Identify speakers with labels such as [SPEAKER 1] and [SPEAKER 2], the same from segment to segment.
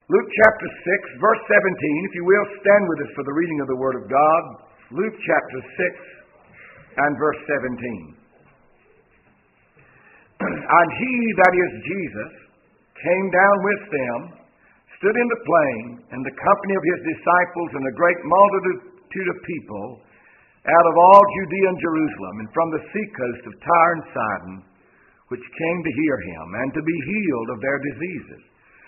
[SPEAKER 1] Luke chapter 6, verse 17. If you will, stand with us for the reading of the Word of God. Luke chapter 6 and verse 17. And he, that is Jesus, came down with them, stood in the plain, and the company of his disciples, and a great multitude of people out of all Judea and Jerusalem, and from the seacoast of Tyre and Sidon, which came to hear him, and to be healed of their diseases.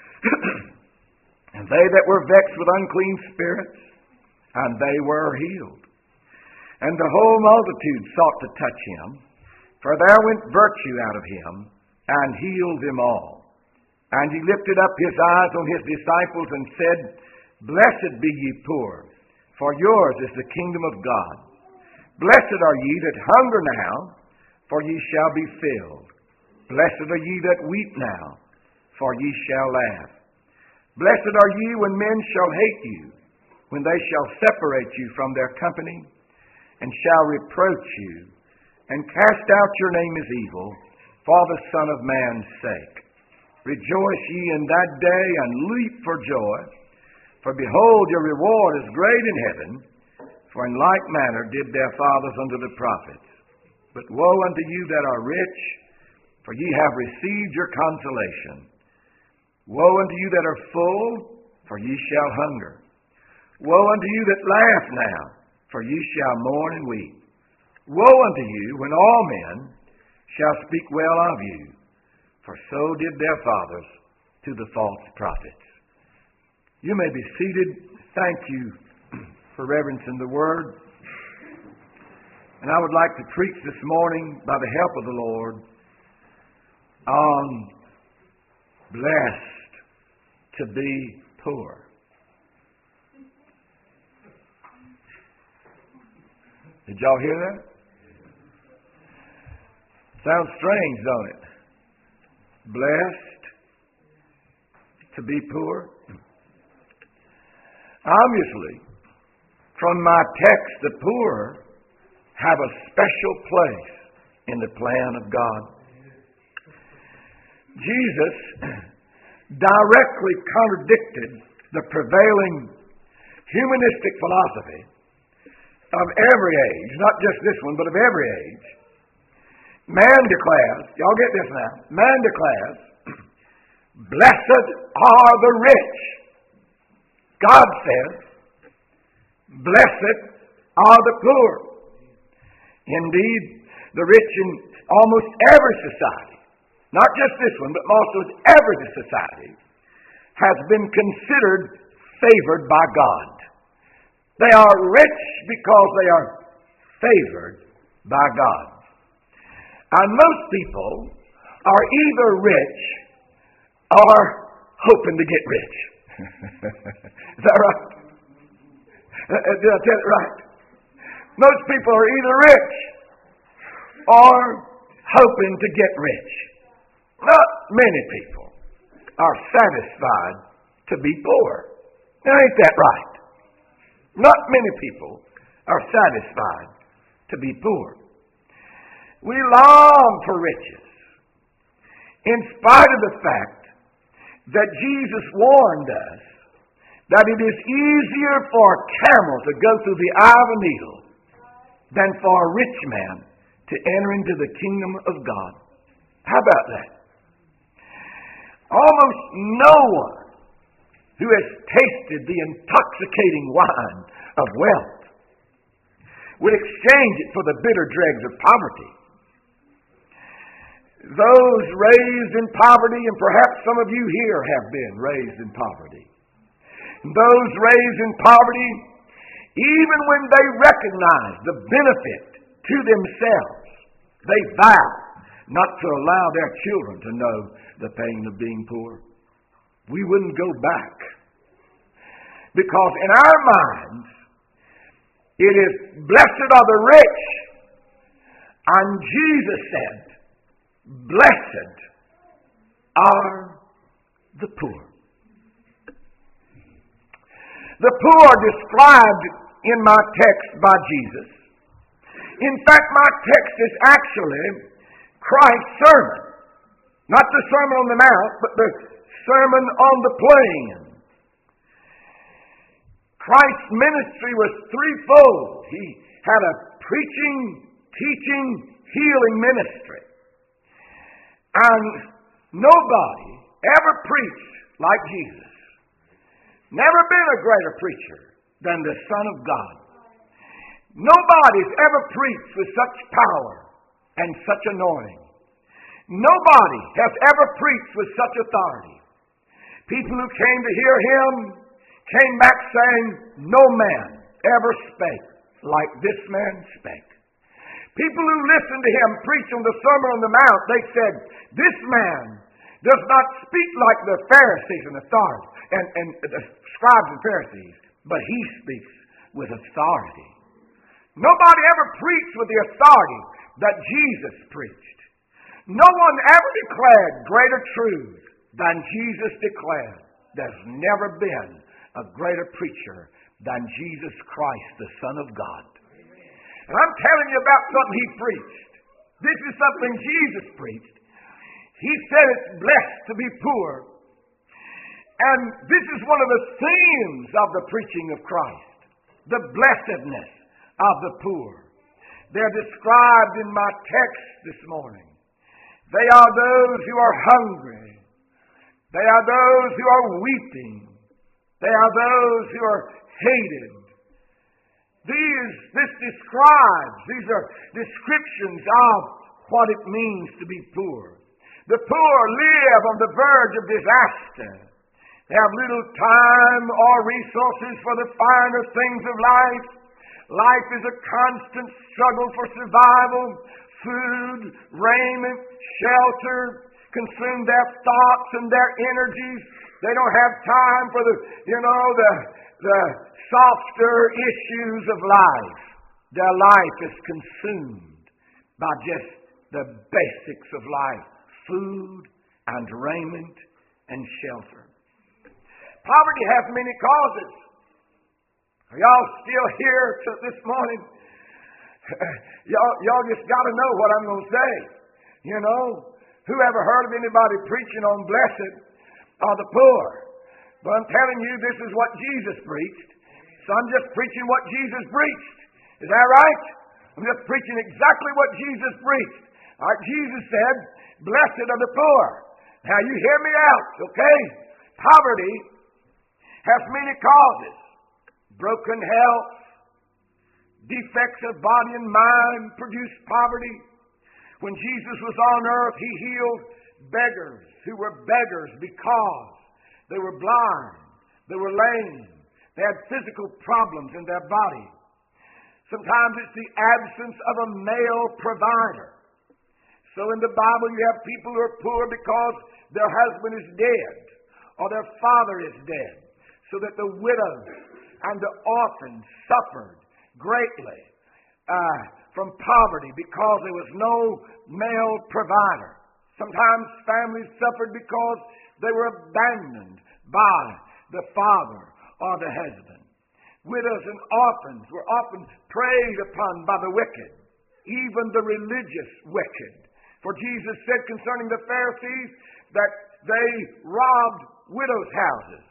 [SPEAKER 1] And they that were vexed with unclean spirits, and they were healed. And the whole multitude sought to touch him, for there went virtue out of him, and healed them all. And he lifted up his eyes on his disciples, and said, Blessed be ye poor, for yours is the kingdom of God. Blessed are ye that hunger now, for ye shall be filled. Blessed are ye that weep now, for ye shall laugh. Blessed are ye when men shall hate you, when they shall separate you from their company, and shall reproach you, and cast out your name as evil, for the Son of Man's sake. Rejoice ye in that day, and leap for joy, for behold, your reward is great in heaven, for in like manner did their fathers unto the prophets. But woe unto you that are rich, for ye have received your consolation. Woe unto you that are full, for ye shall hunger. Woe unto you that laugh now, for ye shall mourn and weep. Woe unto you when all men shall speak well of you, for so did their fathers to the false prophets. You may be seated. Thank you for reverencing the Word. And I would like to preach this morning, by the help of the Lord, on blessed to be poor. Did y'all hear that? Sounds strange, don't it? Blessed to be poor. Obviously, from my text, the poor have a special place in the plan of God. Jesus directly contradicted the prevailing humanistic philosophy of every age, not just this one, but of every age. Man declares, y'all get this now, man declares, blessed are the rich. God says, blessed are the poor. Indeed, the rich in almost every society, not just this one, but almost every society, has been considered favored by God. They are rich because they are favored by God. And most people are either rich or hoping to get rich. Is that right? Did I tell it right? Most people are either rich or hoping to get rich. Not many people are satisfied to be poor. Now, ain't that right? Not many people are satisfied to be poor. We long for riches, in spite of the fact that Jesus warned us that it is easier for a camel to go through the eye of a needle than for a rich man to enter into the kingdom of God. How about that? Almost no one who has tasted the intoxicating wine of wealth would exchange it for the bitter dregs of poverty. Those raised in poverty, and perhaps some of you here have been raised in poverty, those raised in poverty, even when they recognize the benefit to themselves, they vow not to allow their children to know the pain of being poor. We wouldn't go back. Because in our minds, it is blessed are the rich. And Jesus said, blessed are the poor. The poor are described in my text by Jesus. In fact, my text is actually Christ's sermon. Not the Sermon on the Mount, but the Sermon on the Plain. Christ's ministry was threefold. He had a preaching, teaching, healing ministry. And nobody ever preached like Jesus. Never been a greater preacher than the Son of God. Nobody's ever preached with such power and such anointing. Nobody has ever preached with such authority. People who came to hear him came back saying, no man ever spake like this man spake. People who listened to him preach on the Sermon on the Mount, they said, this man does not speak like the Pharisees and the scribes and Pharisees, but he speaks with authority. Nobody ever preached with the authority that Jesus preached. No one ever declared greater truth than Jesus declared. There's never been a greater preacher than Jesus Christ, the Son of God. And I'm telling you about something he preached. This is something Jesus preached. He said it's blessed to be poor. And this is one of the themes of the preaching of Christ. The blessedness of the poor. They're described in my text this morning. They are those who are hungry. They are those who are weeping. They are those who are hated. These are descriptions of what it means to be poor. The poor live on the verge of disaster. They have little time or resources for the finer things of life. Life is a constant struggle for survival. Food, raiment, shelter consume their thoughts and their energies. They don't have time for the softer issues of life. Their life is consumed by just the basics of life. Food and raiment and shelter. Poverty has many causes. Are y'all still here this morning? y'all just got to know what I'm going to say. You know, who ever heard of anybody preaching on blessed are the poor? But I'm telling you, this is what Jesus preached. So I'm just preaching what Jesus preached. Is that right? I'm just preaching exactly what Jesus preached. All right, Jesus said, blessed are the poor. Now you hear me out, okay? Poverty has many causes. Broken health, defects of body and mind produce poverty. When Jesus was on earth, he healed beggars who were beggars because they were blind, they were lame, they had physical problems in their body. Sometimes it's the absence of a male provider. So in the Bible you have people who are poor because their husband is dead or their father is dead, so that the widows and the orphans suffered greatly from poverty because there was no male provider. Sometimes families suffered because they were abandoned by the father or the husband. Widows and orphans were often preyed upon by the wicked, even the religious wicked. For Jesus said concerning the Pharisees that they robbed widows' houses.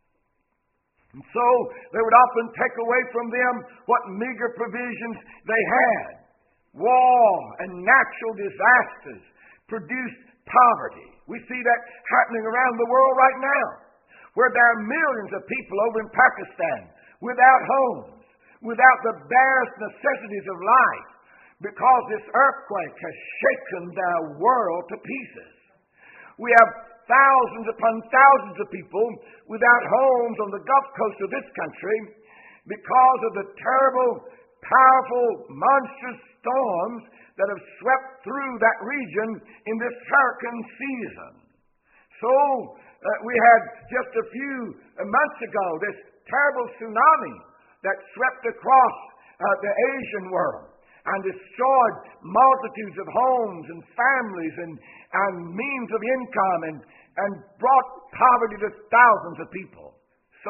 [SPEAKER 1] And so they would often take away from them what meager provisions they had. War and natural disasters produced poverty. We see that happening around the world right now, where there are millions of people over in Pakistan without homes, without the barest necessities of life, because this earthquake has shaken their world to pieces. We have thousands upon thousands of people without homes on the Gulf Coast of this country because of the terrible, powerful, monstrous storms that have swept through that region in this hurricane season. So, we had just a few months ago this terrible tsunami that swept across the Asian world and destroyed multitudes of homes and families and means of income and brought poverty to thousands of people. So,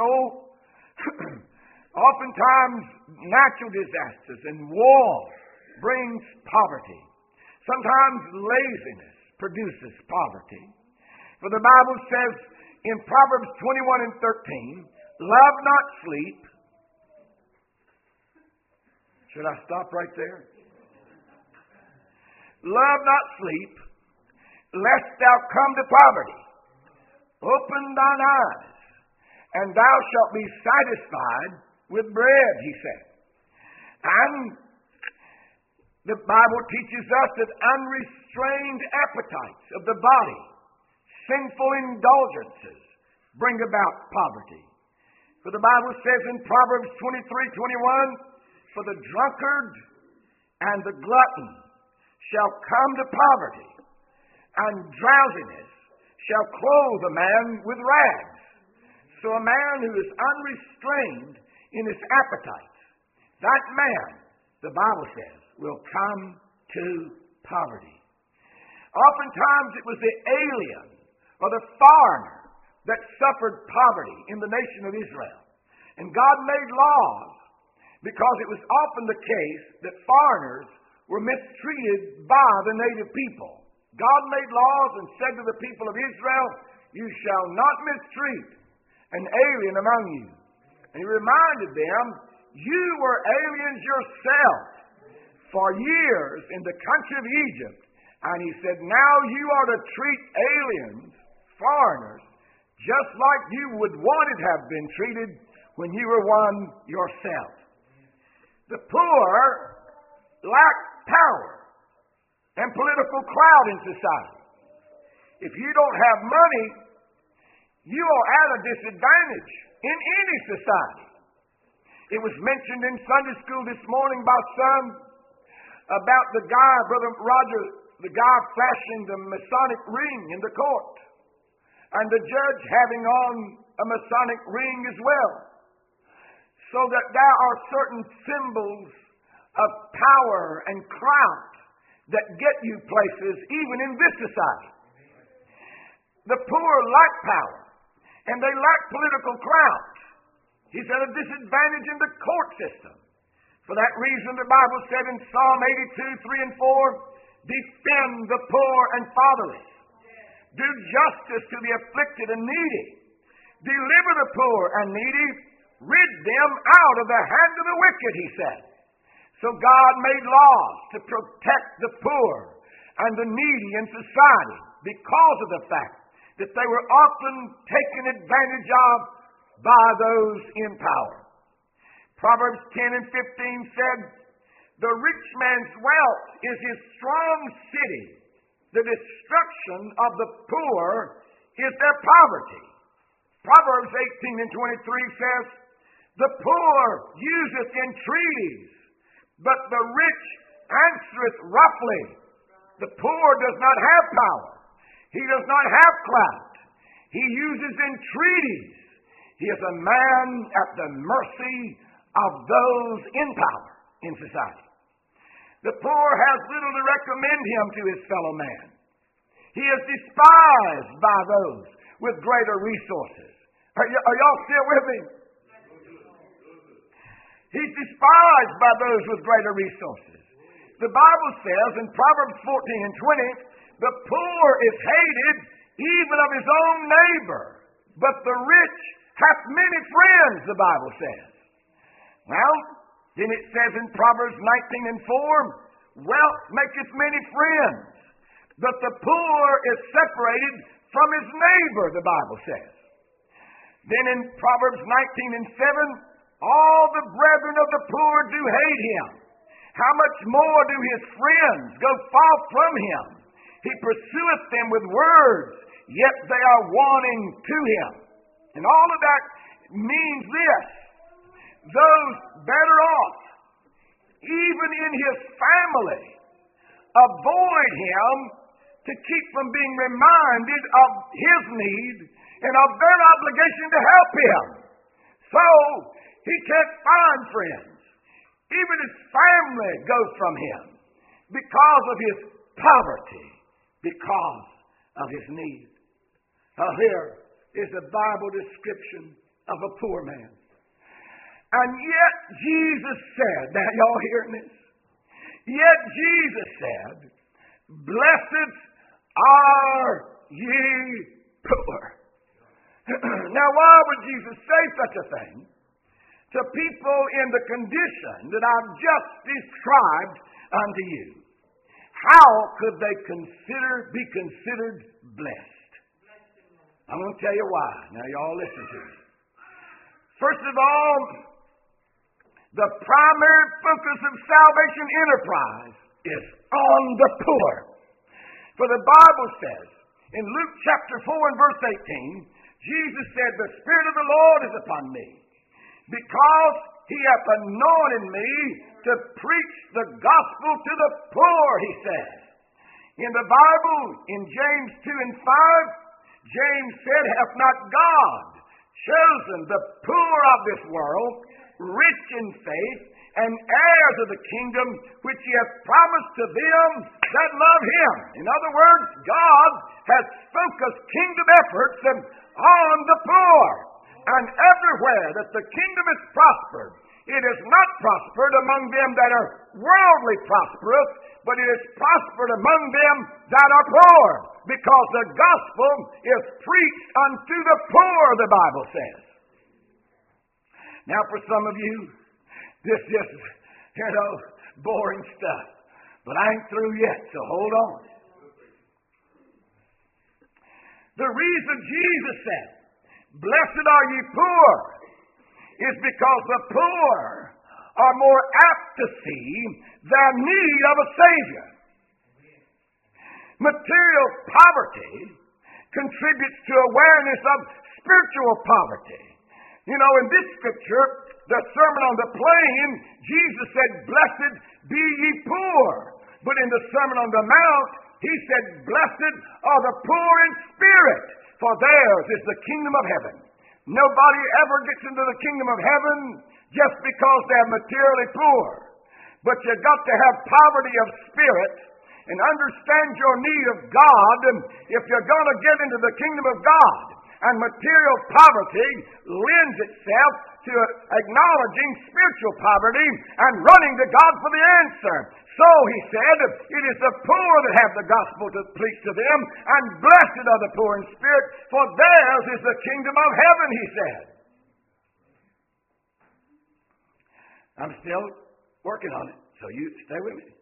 [SPEAKER 1] oftentimes natural disasters and war brings poverty. Sometimes laziness produces poverty. For the Bible says in Proverbs 21 and 13, love not sleep, Should I stop right there? Love not sleep, lest thou come to poverty. Open thine eyes, and thou shalt be satisfied with bread, he said. And the Bible teaches us that unrestrained appetites of the body, sinful indulgences, bring about poverty. For the Bible says in Proverbs 23:21, for the drunkard and the glutton shall come to poverty, and drowsiness shall clothe a man with rags. So a man who is unrestrained in his appetites, that man, the Bible says, will come to poverty. Oftentimes it was the alien or the foreigner that suffered poverty in the nation of Israel. And God made laws because it was often the case that foreigners were mistreated by the native people. God made laws and said to the people of Israel, you shall not mistreat an alien among you. And he reminded them, you were aliens yourself for years in the country of Egypt. And he said, now you are to treat aliens, foreigners, just like you would want to have been treated when you were one yourself. The poor lack power and political clout in society. If you don't have money, you are at a disadvantage in any society. It was mentioned in Sunday school this morning by some about the guy, Brother Roger, the guy flashing the Masonic ring in the court, and the judge having on a Masonic ring as well. So that there are certain symbols of power and clout that get you places even in this society. The poor lack power, and they lack political clout. He's at a disadvantage in the court system. For that reason, the Bible said in Psalm 82:3 and 4, defend the poor and fatherless. Do justice to the afflicted and needy. Deliver the poor and needy. Rid them out of the hand of the wicked, he said. So God made laws to protect the poor and the needy in society because of the fact that they were often taken advantage of by those in power. Proverbs 10 and 15 said, the rich man's wealth is his strong city. The destruction of the poor is their poverty. Proverbs 18 and 23 says, the poor useth entreaties, but the rich answereth roughly. The poor does not have power. He does not have clout. He uses entreaties. He is a man at the mercy of those in power in society. The poor has little to recommend him to his fellow man. He is despised by those with greater resources. Are y'all still with me? He's despised by those with greater resources. The Bible says in Proverbs 14 and 20, the poor is hated even of his own neighbor, but the rich hath many friends, the Bible says. Well, then it says in Proverbs 19 and 4, wealth maketh many friends, but the poor is separated from his neighbor, the Bible says. Then in Proverbs 19 and 7, all the brethren of the poor do hate him. How much more do his friends go far from him? He pursueth them with words, yet they are wanting to him. And all of that means this. Those better off, even in his family, avoid him to keep from being reminded of his need and of their obligation to help him. So, he can't find friends. Even his family goes from him because of his poverty, because of his need. Now here is a Bible description of a poor man. And yet Jesus said, now y'all hearing this? Yet Jesus said, blessed are ye poor. Now why would Jesus say such a thing? to people in the condition that I've just described unto you, how could they be considered blessed? I'm going to tell you why. Now, y'all listen to me. First of all, the primary focus of salvation enterprise is on the poor. For the Bible says, in Luke chapter 4 and verse 18, Jesus said, "The Spirit of the Lord is upon me, because He hath anointed me to preach the gospel to the poor," he said. In the Bible, in James 2 and 5, James said, "Hath not God chosen the poor of this world, rich in faith, and heirs of the kingdom, which He hath promised to them that love Him?" In other words, God has focused kingdom efforts on the poor. And everywhere that the kingdom is prospered, it is not prospered among them that are worldly prosperous, but it is prospered among them that are poor, because the gospel is preached unto the poor, the Bible says. Now, for some of you, this is, boring stuff. But I ain't through yet, so hold on. The reason Jesus said, "Blessed are ye poor," is because the poor are more apt to see their need of a Savior. Material poverty contributes to awareness of spiritual poverty. In this scripture, the Sermon on the Plain, Jesus said, "Blessed be ye poor." But in the Sermon on the Mount, He said, "Blessed are the poor in spirit, for theirs is the kingdom of heaven." Nobody ever gets into the kingdom of heaven just because they're materially poor. But you've got to have poverty of spirit and understand your need of God if you're going to get into the kingdom of God. And material poverty lends itself to acknowledging spiritual poverty and running to God for the answer. So, he said, it is the poor that have the gospel to preach to them, and blessed are the poor in spirit, for theirs is the kingdom of heaven, he said. I'm still working on it, so you stay with me.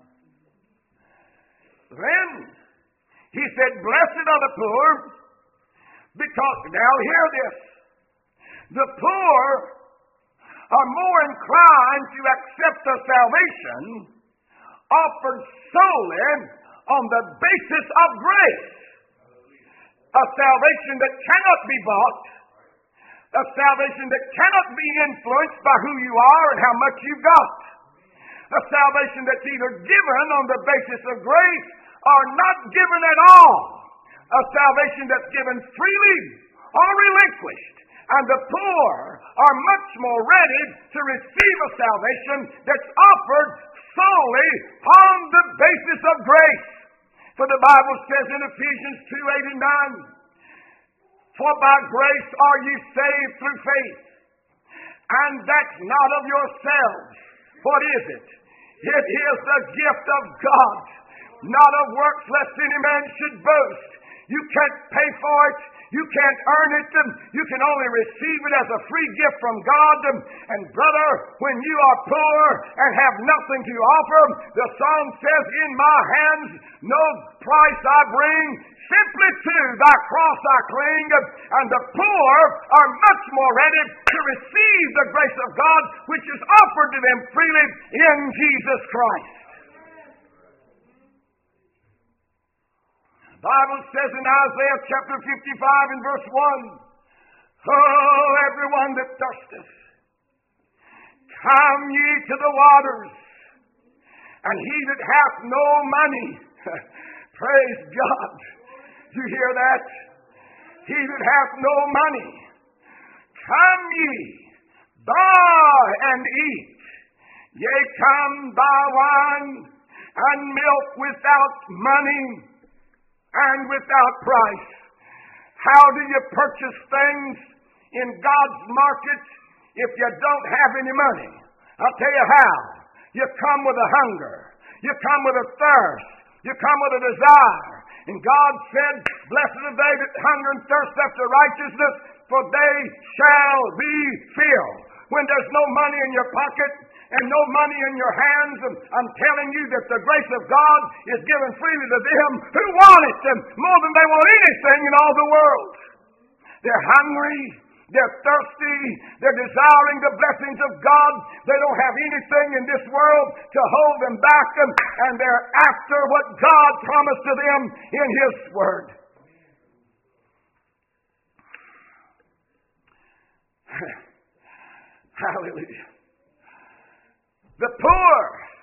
[SPEAKER 1] Then, he said, blessed are the poor, because, now hear this, the poor are more inclined to accept the salvation offered solely on the basis of grace. A salvation that cannot be bought, a salvation that cannot be influenced by who you are and how much you've got. A salvation that's either given on the basis of grace or not given at all. A salvation that's given freely or relinquished. And the poor are much more ready to receive a salvation that's offered solely on the basis of grace. For the Bible says in Ephesians 2:8 and 9, "For by grace are ye saved through faith, and that's not of yourselves." What is it? It is the gift of God, not of works, lest any man should boast. You can't pay for it. You can't earn it. You can only receive it as a free gift from God. And brother, when you are poor and have nothing to offer, the song says, "In my hands no price I bring, simply to thy cross I cling." And the poor are much more ready to receive the grace of God, which is offered to them freely in Jesus Christ. The Bible says in Isaiah chapter 55 and verse 1, "Oh, everyone that thirsteth, come ye to the waters, and he that hath no money," praise God. You hear that? "He that hath no money, come ye, buy and eat. Yea, come, buy wine and milk without money and without price." How do you purchase things in God's market if you don't have any money? I'll tell you how. You come with a hunger. You come with a thirst. You come with a desire. And God said, "Blessed are they that hunger and thirst after righteousness, for they shall be filled." when there's no money in your pocket and no money in your hands. I'm telling you that the grace of God is given freely to them who want it more than they want anything in all the world. They're hungry. They're thirsty. They're desiring the blessings of God. They don't have anything in this world to hold them back, and they're after what God promised to them in His Word. Hallelujah. The poor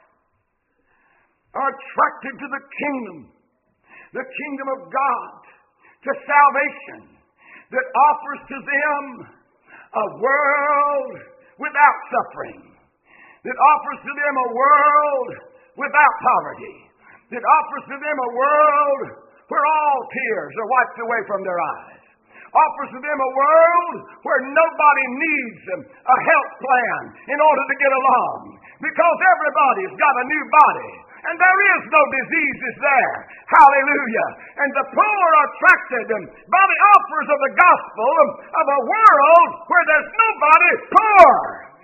[SPEAKER 1] are attracted to the kingdom of God, to salvation that offers to them a world without suffering, that offers to them a world without poverty, that offers to them a world where all tears are wiped away from their eyes, offers to them a world where nobody needs a health plan in order to get along, because everybody's got a new body. And there is no diseases there. Hallelujah. And the poor are attracted by the offers of the gospel of a world where there's nobody poor.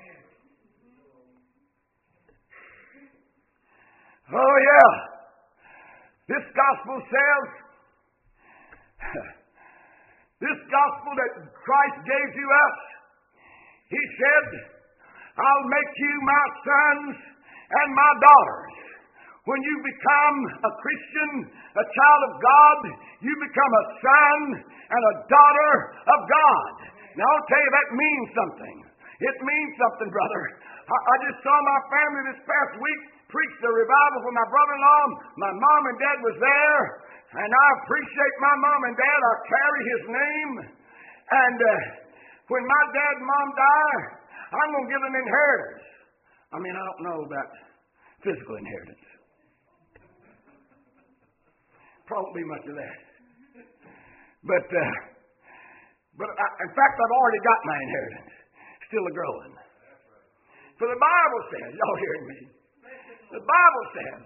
[SPEAKER 1] Oh, yeah. This gospel says, this gospel that Christ gave to us, He said, I'll make you my sons and my daughters. When you become a Christian, a child of God, you become a son and a daughter of God. Now, I'll tell you, that means something. It means something, brother. I just saw my family this past week preach the revival for my brother-in-law. My mom and dad was there, and I appreciate my mom and dad. I carry his name. And when my dad and mom die, I'm going to give them inheritance. I mean, I don't know about physical inheritance. Probably much of that. But in fact, I've already got my inheritance. Still a-growing. For the Bible says, y'all hearing me? The Bible says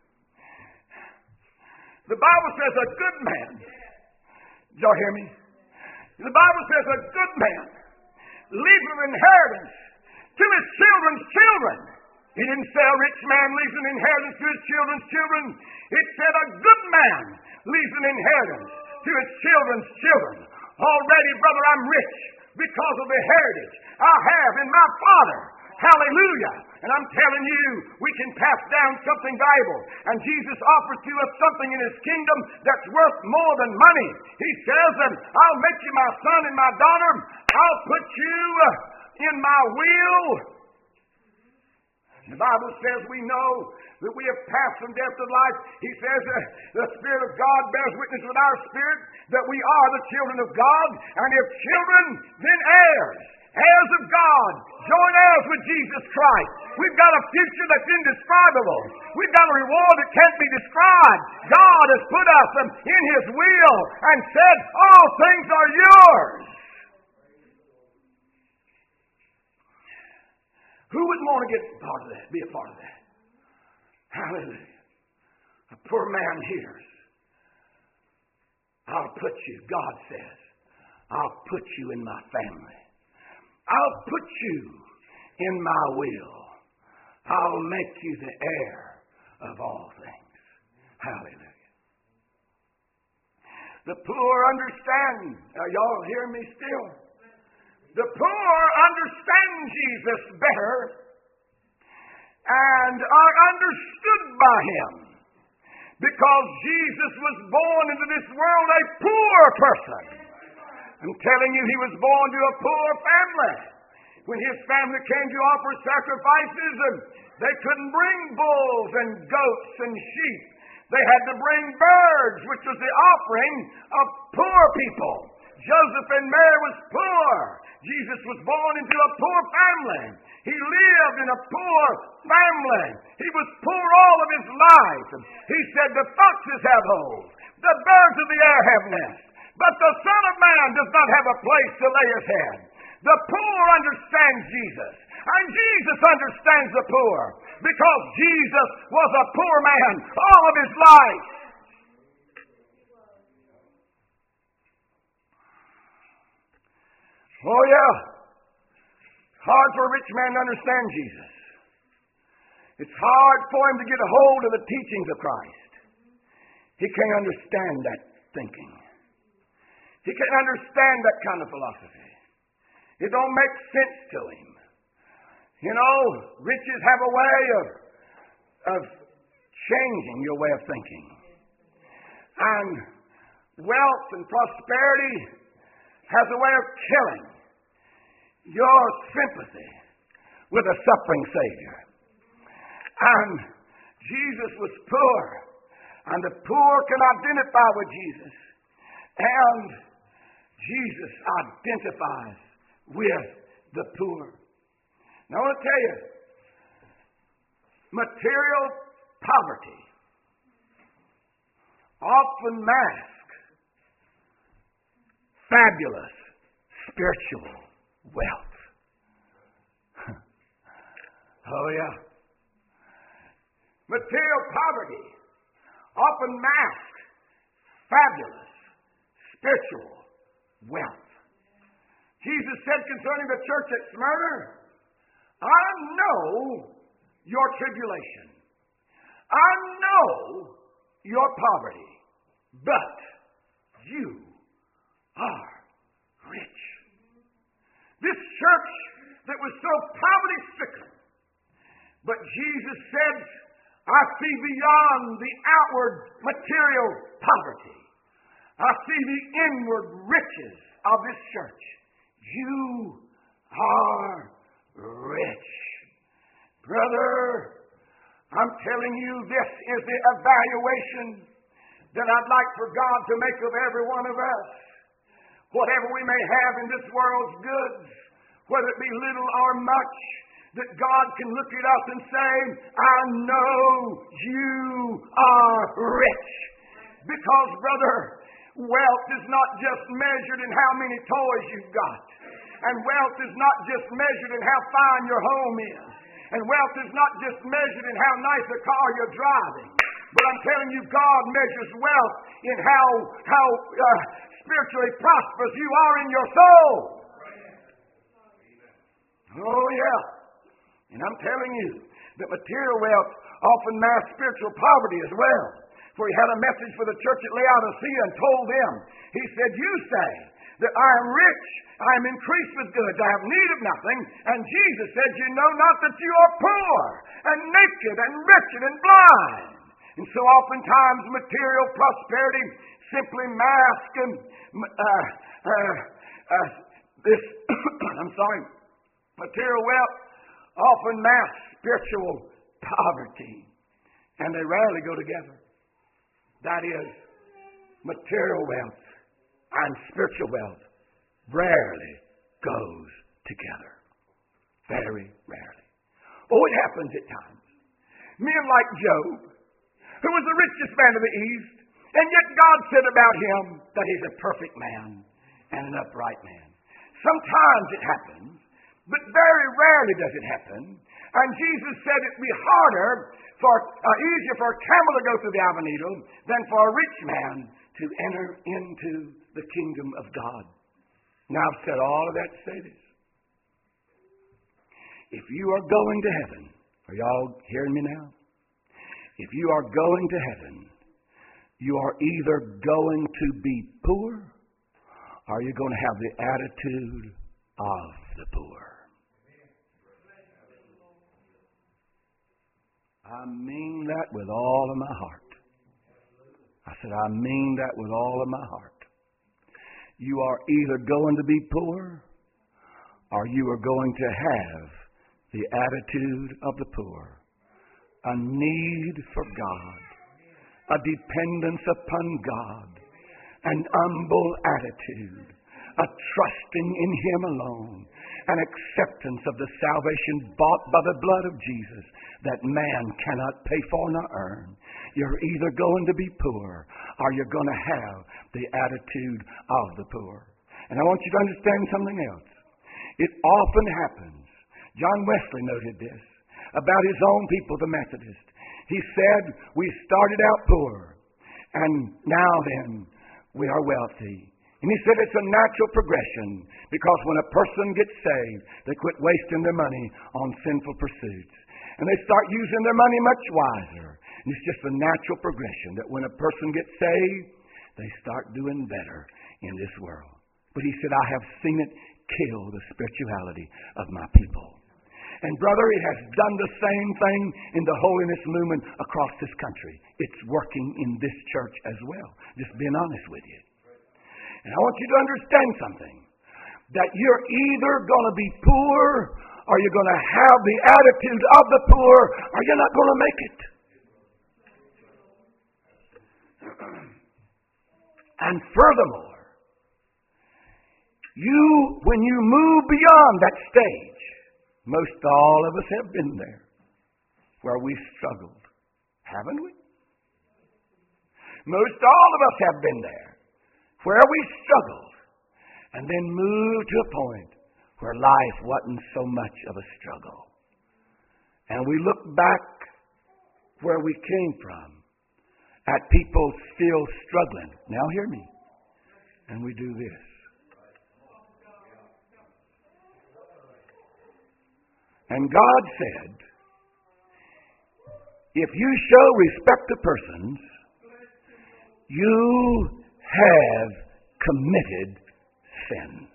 [SPEAKER 1] a good man. Y'all hear me? The Bible says a good man leaves an inheritance to his children's children. He didn't say a rich man leaves an inheritance to his children's children. It said a good man leaves an inheritance to his children's children. Already, brother, I'm rich because of the heritage I have in my Father. Hallelujah. And I'm telling you, we can pass down something valuable. And Jesus offers to us something in His kingdom that's worth more than money. He says, I'll make you my son and my daughter. I'll put you in my will. The Bible says we know that we have passed from death to life. He says the Spirit of God bears witness with our spirit that we are the children of God. And if children, then heirs. Heirs of God, joint heirs with Jesus Christ. We've got a future that's indescribable. We've got a reward that can't be described. God has put us in His will and said, all things are yours. Who would want to get part of that, be a part of that? Hallelujah. A poor man hears. I'll put you, God says, I'll put you in my family. I'll put you in my will. I'll make you the heir of all things. Hallelujah. The poor understand. Are y'all hearing me still? The poor understand Jesus better and are understood by Him because Jesus was born into this world a poor person. I'm telling you, He was born to a poor family. When His family came to offer sacrifices, they couldn't bring bulls and goats and sheep. They had to bring birds, which was the offering of poor people. Joseph and Mary was poor. Jesus was born into a poor family. He lived in a poor family. He was poor all of His life. He said, the foxes have holes, the birds of the air have nests, but the Son of Man does not have a place to lay His head. The poor understand Jesus, and Jesus understands the poor, because Jesus was a poor man all of His life. Oh, yeah. hard for a rich man to understand Jesus. It's hard for him to get a hold of the teachings of Christ. He can't understand that thinking. He can't understand that kind of philosophy. It don't make sense to him. You know, riches have a way of changing your way of thinking. And wealth and prosperity has a way of killing your sympathy with a suffering Savior. And Jesus was poor, and the poor can identify with Jesus, and Jesus identifies with the poor. Now I want to tell you, material poverty often masks fabulous spiritual wealth. Oh yeah. Material poverty often masks fabulous spiritual wealth. Jesus said concerning the church at Smyrna, I know your tribulation. I know your poverty, but you are rich. This church that was so poverty-stricken, but Jesus said, I see beyond the outward material poverty. I see the inward riches of this church. You are rich. Brother, I'm telling you, this is the evaluation that I'd like for God to make of every one of us. Whatever we may have in this world's goods, whether it be little or much, that God can look at us and say, I know you are rich. Because, brother, wealth is not just measured in how many toys you've got. And wealth is not just measured in how fine your home is. And wealth is not just measured in how nice a car you're driving. But I'm telling you, God measures wealth in how spiritually prosperous you are in your soul. Oh, yeah. And I'm telling you that material wealth often masks spiritual poverty as well. For he had a message for the church at Laodicea and told them, he said, you say that I am rich, I am increased with goods, I have need of nothing. And Jesus said, you know not that you are poor and naked and wretched and blind. And so oftentimes material prosperity simply masks this, material wealth often masks spiritual poverty. And they rarely go together. That is, material wealth and spiritual wealth rarely goes together. Very rarely. Oh, it happens at times. Men like Job, who was the richest man of the East, and yet God said about him that he's a perfect man and an upright man. Sometimes it happens, but very rarely does it happen. And Jesus said it'd be easier for a camel to go through the eye of a needle than for a rich man to enter into the kingdom of God. Now I've said all of that to say this. If you are going to heaven, are y'all hearing me now? If you are going to heaven, you are either going to be poor or you're going to have the attitude of the poor. I mean that with all of my heart. I said, I mean that with all of my heart. You are either going to be poor or you are going to have the attitude of the poor. A need for God, a dependence upon God, an humble attitude, a trusting in Him alone, an acceptance of the salvation bought by the blood of Jesus that man cannot pay for nor earn. You're either going to be poor or you're going to have the attitude of the poor. And I want you to understand something else. It often happens. John Wesley noted this about his own people, the Methodists. He said, we started out poor, and now then we are wealthy. And he said it's a natural progression because when a person gets saved, they quit wasting their money on sinful pursuits. And they start using their money much wiser. And it's just a natural progression that when a person gets saved, they start doing better in this world. But he said, I have seen it kill the spirituality of my people. And brother, it has done the same thing in the holiness movement across this country. It's working in this church as well. Just being honest with you. And I want you to understand something. That you're either going to be poor, or you're going to have the attitude of the poor, or you're not going to make it. And furthermore, when you move beyond that stage, most all of us have been there, where we struggled, haven't we? Most all of us have been there, where we struggled, and then moved to a point where life wasn't so much of a struggle. And we look back where we came from at people still struggling. Now hear me. And we do this. And God said, if you show respect to persons, you have committed sin.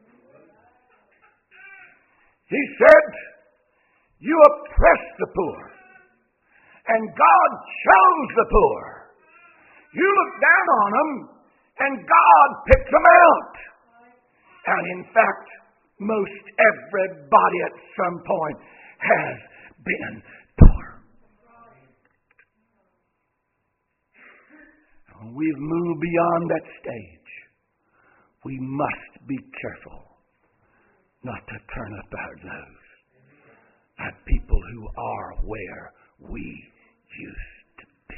[SPEAKER 1] He said, you oppress the poor, and God chose the poor. You look down on them, and God picked them out. And in fact, most everybody at some point has been poor. When we've moved beyond that stage, we must be careful not to turn up our nose at people who are where we used to be.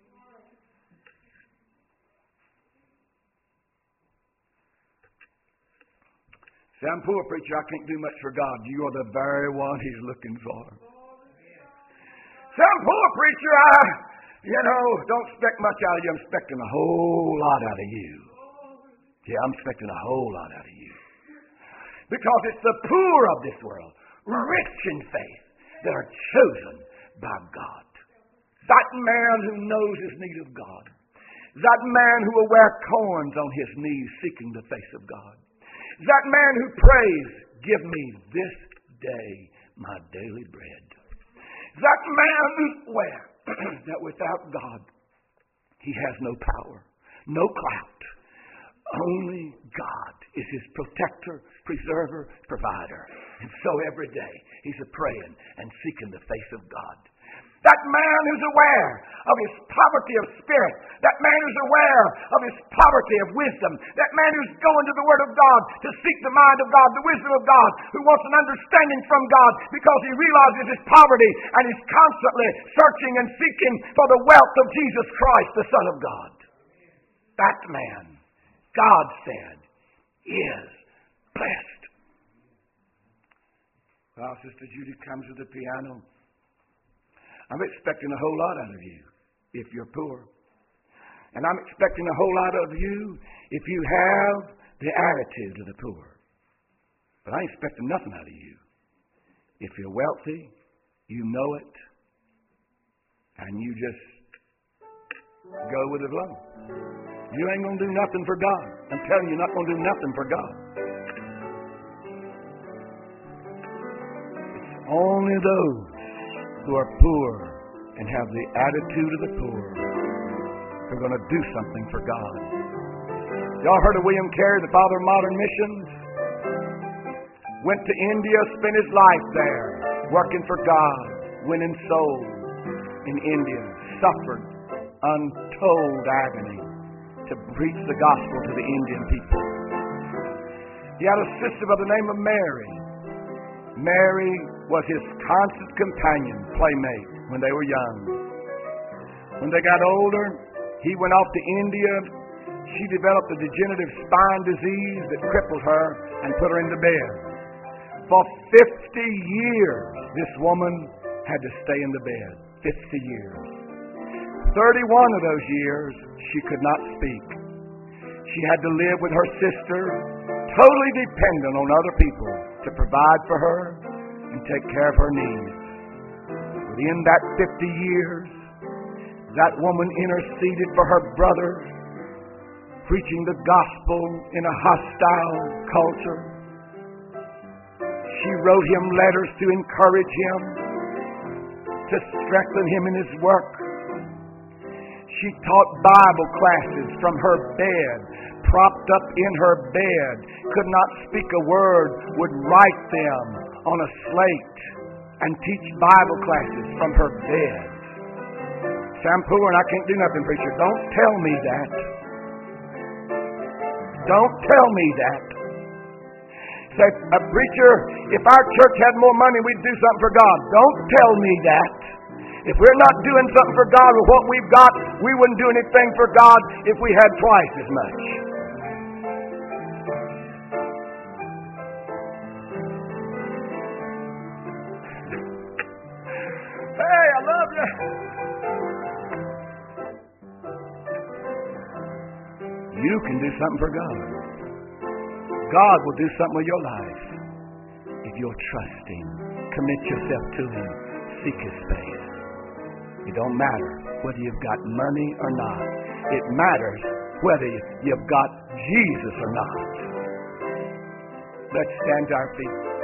[SPEAKER 1] Say, I'm poor, preacher. I can't do much for God. You are the very one He's looking for. Say, I'm poor, preacher. Don't expect much out of you. I'm expecting a whole lot out of you. Yeah, I'm expecting a whole lot out of you. Because it's the poor of this world, rich in faith, that are chosen by God. That man who knows his need of God. That man who will wear corns on his knees seeking the face of God. That man who prays, give me this day my daily bread. That man who's aware that without God, he has no power, no clout. Only God is his protector, preserver, provider. And so every day he's praying and seeking the face of God. That man who's aware of his poverty of spirit. That man who's aware of his poverty of wisdom. That man who's going to the Word of God to seek the mind of God, the wisdom of God, who wants an understanding from God because he realizes his poverty and is constantly searching and seeking for the wealth of Jesus Christ, the Son of God. That man, God said, is blessed. Well, Sister Judy comes to the piano. I'm expecting a whole lot out of you if you're poor. And I'm expecting a whole lot of you if you have the attitude of the poor. But I ain't expecting nothing out of you. If you're wealthy, you know it, and you just go with the flow. You ain't going to do nothing for God. I'm telling you, you're not going to do nothing for God. It's only those who are poor and have the attitude of the poor who are going to do something for God. Y'all heard of William Carey, the father of modern missions? Went to India, spent his life there, working for God, winning souls in India, suffered untold agony to preach the gospel to the Indian people. He had a sister by the name of Mary. Mary was his constant companion, playmate, when they were young. When they got older, he went off to India. She developed a degenerative spine disease that crippled her and put her into bed. For 50 years, this woman had to stay in the bed. 50 years. 31 of those years, she could not speak. she had to live with her sister, totally dependent on other people to provide for her and take care of her needs. Within that 50 years, that woman interceded for her brother, preaching the gospel in a hostile culture. She wrote him letters to encourage him, to strengthen him in his work. She taught Bible classes from her bed, propped up in her bed, could not speak a word, would write them on a slate and teach Bible classes from her bed. I'm poor and I can't do nothing, preacher. Don't tell me that. Don't tell me that. Say, preacher, if our church had more money, we'd do something for God. Don't tell me that. If we're not doing something for God with what we've got, we wouldn't do anything for God if we had twice as much. Hey, I love you. You can do something for God. God will do something with your life if you'll trust Him. Commit yourself to Him. Seek His face. It don't matter whether you've got money or not. It matters whether you've got Jesus or not. Let's stand to our feet.